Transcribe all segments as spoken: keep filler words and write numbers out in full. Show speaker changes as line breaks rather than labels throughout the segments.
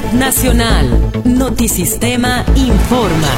Nacional. Notisistema informa.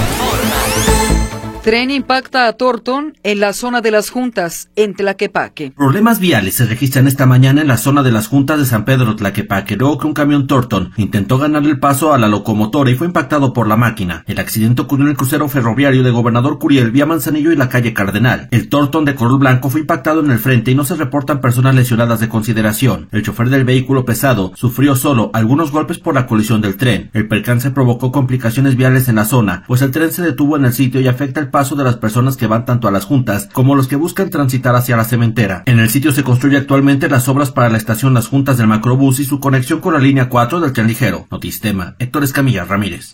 Tren impacta a Thornton en la zona de las Juntas, en Tlaquepaque.
Problemas viales se registran esta mañana en la zona de las Juntas de San Pedro Tlaquepaque, luego que un camión Thornton intentó ganarle el paso a la locomotora y fue impactado por la máquina. El accidente ocurrió en el crucero ferroviario de Gobernador Curiel, vía Manzanillo y la calle Cardenal. El Thornton de color blanco fue impactado en el frente y no se reportan personas lesionadas de consideración. El chofer del vehículo pesado sufrió solo algunos golpes por la colisión del tren. El percance provocó complicaciones viales en la zona, pues el tren se detuvo en el sitio y afecta el paso de las personas que van tanto a las Juntas como los que buscan transitar hacia la cementera. En el sitio se construye actualmente las obras para la estación Las Juntas del Macrobús y su conexión con la línea cuatro del tren ligero. Notisistema, Héctor Escamilla Ramírez.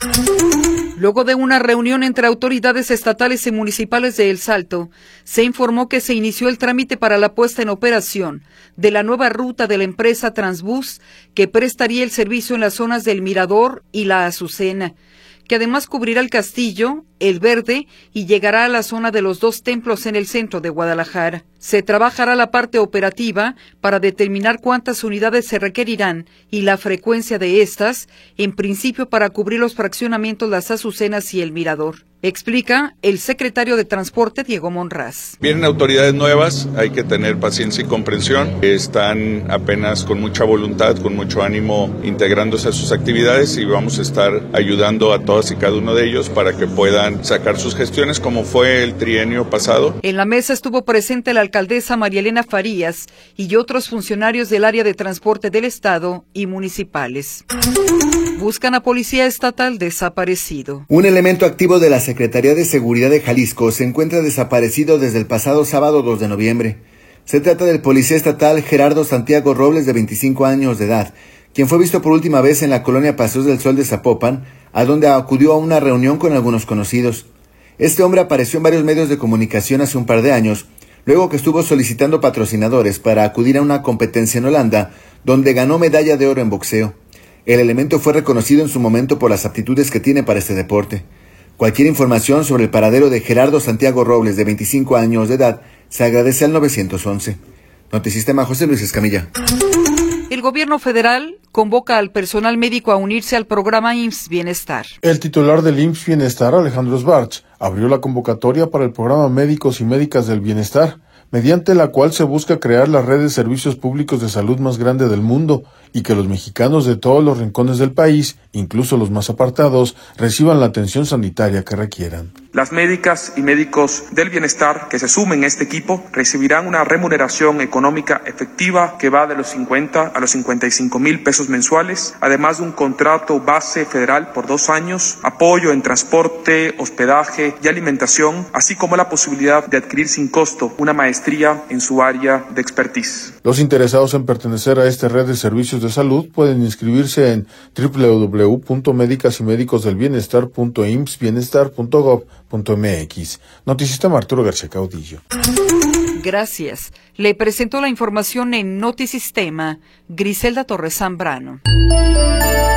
Luego de una reunión entre autoridades estatales y municipales de El Salto, se informó que se inició el trámite para la puesta en operación de la nueva ruta de la empresa Transbús, que prestaría el servicio en las zonas del Mirador y la Azucena, que además cubrirá el Castillo, el Verde y llegará a la zona de los dos templos en el centro de Guadalajara. Se trabajará la parte operativa para determinar cuántas unidades se requerirán y la frecuencia de estas, en principio para cubrir los fraccionamientos Las Azucenas y el Mirador. Explica el secretario de Transporte, Diego Monraz.
Vienen autoridades nuevas, hay que tener paciencia y comprensión. Están apenas con mucha voluntad, con mucho ánimo integrándose a sus actividades y vamos a estar ayudando a todas y cada uno de ellos para que puedan sacar sus gestiones como fue el trienio pasado.
En la mesa estuvo presente la alcaldesa María Elena Farías y otros funcionarios del área de transporte del estado y municipales. Buscan a policía estatal desaparecido.
Un elemento activo de la Secretaría de Seguridad de Jalisco se encuentra desaparecido desde el pasado sábado dos de noviembre. Se trata del policía estatal Gerardo Santiago Robles, de veinticinco años de edad, quien fue visto por última vez en la colonia Paseos del Sol de Zapopan, a donde acudió a una reunión con algunos conocidos. Este hombre apareció en varios medios de comunicación hace un par de años, luego que estuvo solicitando patrocinadores para acudir a una competencia en Holanda, donde ganó medalla de oro en boxeo. El elemento fue reconocido en su momento por las aptitudes que tiene para este deporte. Cualquier información sobre el paradero de Gerardo Santiago Robles, de veinticinco años de edad, se agradece al nueve once. Notisistema, José Luis Escamilla.
El gobierno federal convoca al personal médico a unirse al programa I M S S Bienestar.
El titular del I M S S Bienestar, Alejandro Sbarch, abrió la convocatoria para el programa Médicos y Médicas del Bienestar, mediante la cual se busca crear la red de servicios públicos de salud más grande del mundo y que los mexicanos de todos los rincones del país, incluso los más apartados, reciban la atención sanitaria que requieran.
Las médicas y médicos del bienestar que se sumen a este equipo recibirán una remuneración económica efectiva que va de los cincuenta a los cincuenta y cinco mil pesos mensuales, además de un contrato base federal por dos años, apoyo en transporte, hospedaje y alimentación, así como la posibilidad de adquirir sin costo una maestría en su área de expertise.
Los interesados en pertenecer a esta red de servicios de salud pueden inscribirse en doble u doble u doble u punto médicas y médicos del bienestar punto i m s s bienestar punto gov punto m x. Notisistema, Arturo García Caudillo.
Gracias. Le presentó la información en Notisistema Griselda Torres Zambrano.